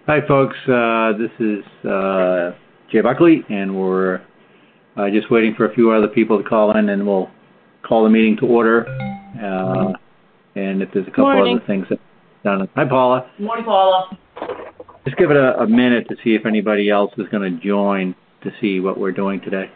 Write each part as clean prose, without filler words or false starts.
Hi, folks. This is Jay Buckley, and we're just waiting for a few other people to call in, and we'll call the meeting to order. And if there's a couple other things that done. Hi, Paula. Good morning, Paula. Just give it a minute to see if anybody else is going to join to see what we're doing today.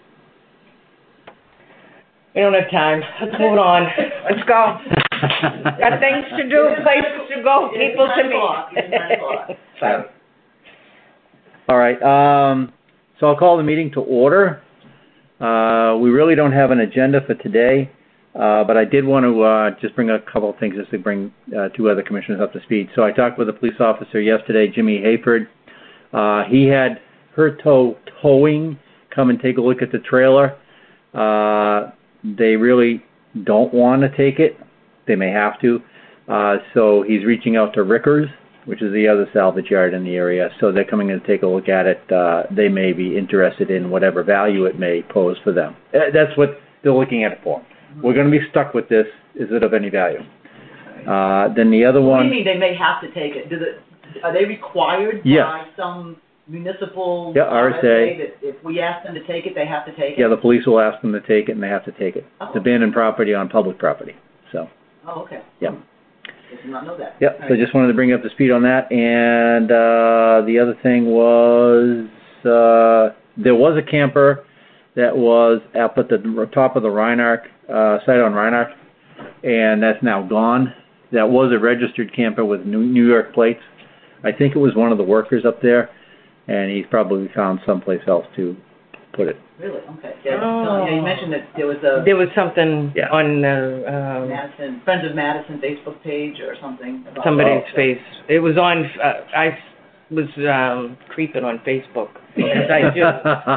We don't have time. Let's move on. Let's go. Got things to do, places to go, people to meet. All right. So I'll call the meeting to order. We really don't have an agenda for today, but I did want to just bring a couple of things just to bring two other commissioners up to speed. So I talked with a police officer yesterday, Jimmy Hayford. He had Herto Towing come and take a look at the trailer. They really don't want to take it. They may have to. So he's reaching out to Rickers, which is the other salvage yard in the area. So they're coming in to take a look at it. They may be interested in whatever value it may pose for them. That's what they're looking at it for. We're going to be stuck with this. Is it of any value? Then the other one... What do you mean they may have to take it? Are they required by some municipal RSA that if we ask them to take it, they have to take it? Yeah, the police will ask them to take it, and they have to take it. It's abandoned property on public property. So. Oh, okay. Yeah. I did not know that. Yep, so I just wanted to bring you up to speed on that. And the other thing was there was a camper that was up at the top of the Reinark site on Reinark, and that's now gone. That was a registered camper with New York plates. I think it was one of the workers up there, and he's probably found someplace else to put it. Really? Okay. Yeah, you mentioned that there was something on Madison, Friends of Madison Facebook page or something. About somebody's face. It was on. I was creeping on Facebook as I do,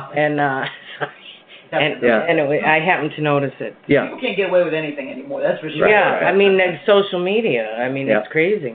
and anyway, I happened to notice it. Yeah. People can't get away with anything anymore. That's for sure. Yeah. Right. I mean, social media. I mean, it's crazy.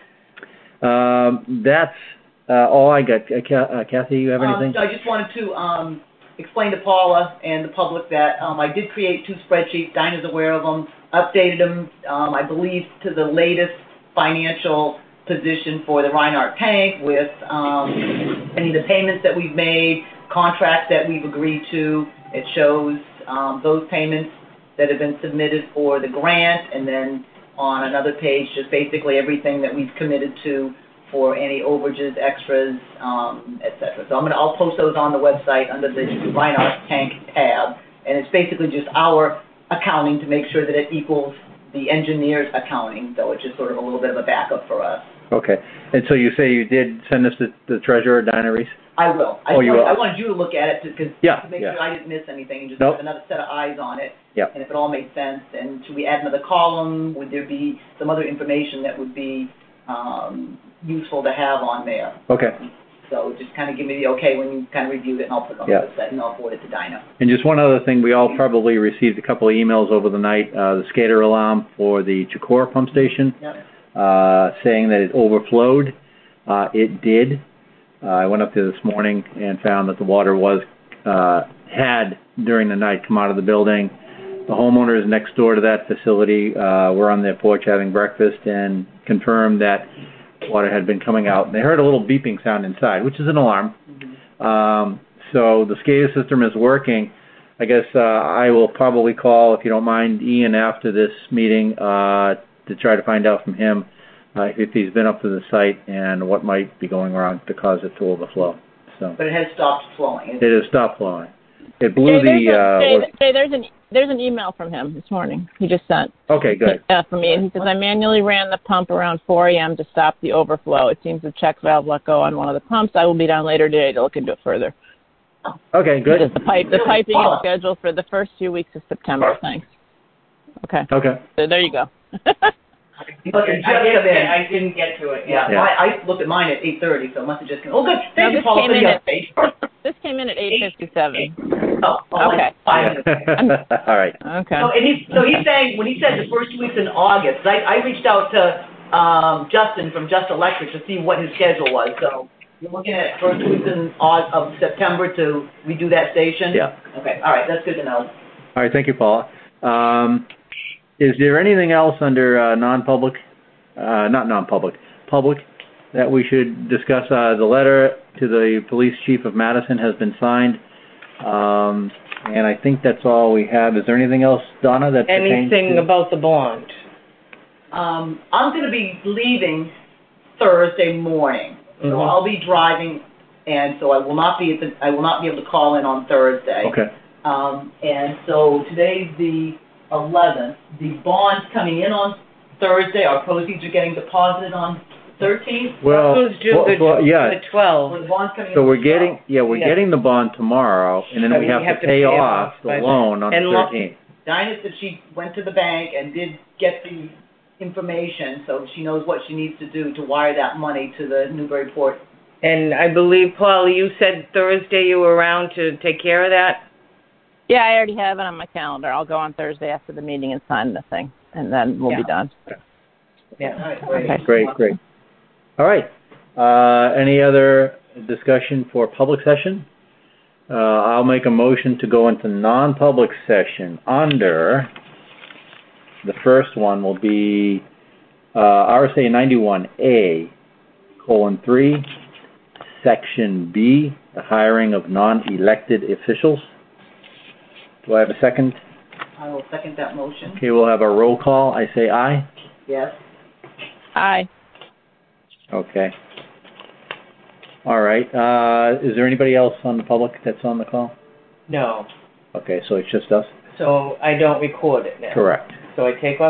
That's all I got. Kathy, you have anything? I just wanted to explain to Paula and the public that I did create two spreadsheets. Dinah's aware of them. Updated them, I believe, to the latest financial position for the Reinhardt tank with any of the payments that we've made, contracts that we've agreed to. It shows those payments that have been submitted for the grant, and then on another page, just basically everything that we've committed to for any overages, extras, etc. So I'll post those on the website under the Reinhardt Tank tab, and it's basically just our accounting to make sure that it equals the engineer's accounting, so it's just sort of a little bit of a backup for us. Okay. And so you say you did send this to the treasurer, Dinah Reese? I will. I wanted you to look at it to make sure I didn't miss anything and just have another set of eyes on it. Yeah. And if it all made sense, and should we add another column? Would there be some other information that would be useful to have on there? Okay. So just kind of give me the okay when you kind of review it, and I'll put it on the website, and I'll forward it to Dinah. And just one other thing, we all probably received a couple of emails over the night, the SCADA alarm for the Chicora pump station, saying that it overflowed. It did. I went up there this morning and found that the water had during the night come out of the building. The homeowners next door to that facility were on their porch having breakfast and confirmed that water had been coming out. They heard a little beeping sound inside, which is an alarm. So the SCADA system is working. I guess I will probably call, if you don't mind, Ian after this meeting to try to find out from him if he's been up to the site and what might be going wrong to cause it to overflow. So. But it has stopped flowing. It has stopped flowing. It blew there's an email from him this morning. He just sent. Okay, good. For me, and he says, I manually ran the pump around 4 a.m. to stop the overflow. It seems the check valve let go on one of the pumps. I will be down later today to look into it further. Okay, good. The piping is scheduled for the first 2 weeks of September. Thanks. Okay. So there you go. I didn't get to it. Yeah. I looked at mine at 8:30, so it must have just come. Oh, good. Thank you, Paul, for the update. This came in at 8:57. Okay. All right. Okay. So he's saying, when he said the first 2 weeks in August, I reached out to Justin from Just Electric to see what his schedule was. So you're looking at first 2 weeks of September to redo that station? Yeah. Okay. All right. That's good to know. All right. Thank you, Paula. Is there anything else under non-public, not non-public, public that we should discuss, the letter to the police chief of Madison has been signed. And I think that's all we have. Is there anything else, Donna, that pertains Anything to... about the bond? I'm going to be leaving Thursday morning, so I'll be driving, and so I will not be able to call in on Thursday. Okay. And so today's the 11th. The bond's coming in on Thursday. Our proceeds are getting deposited on 13th. Well, Who's due the 12th? Well, the bond's coming in. so we're on getting, we're Yeah. getting the bond tomorrow, and then So we you have have to to pay pay it off off the by loan on the and 13th. Dinah said she went to the bank and did get the information, so she knows what she needs to do to wire that money to the Newburyport. And I believe, Paul, you said Thursday you were around to take care of that? Yeah, I already have it on my calendar. I'll go on Thursday after the meeting and sign the thing, and then we'll be done. Yeah. All right, Okay. Great. All right. Any other discussion for public session? I'll make a motion to go into non-public session under, the first one will be RSA 91A, :3, Section B, the hiring of non-elected officials. Do I have a second? I will second that motion. Okay, we'll have a roll call. I say aye. Yes. Aye. Okay. All right. Is there anybody else on the public that's on the call? No. Okay, so it's just us? So I don't record it now. Correct. So I take off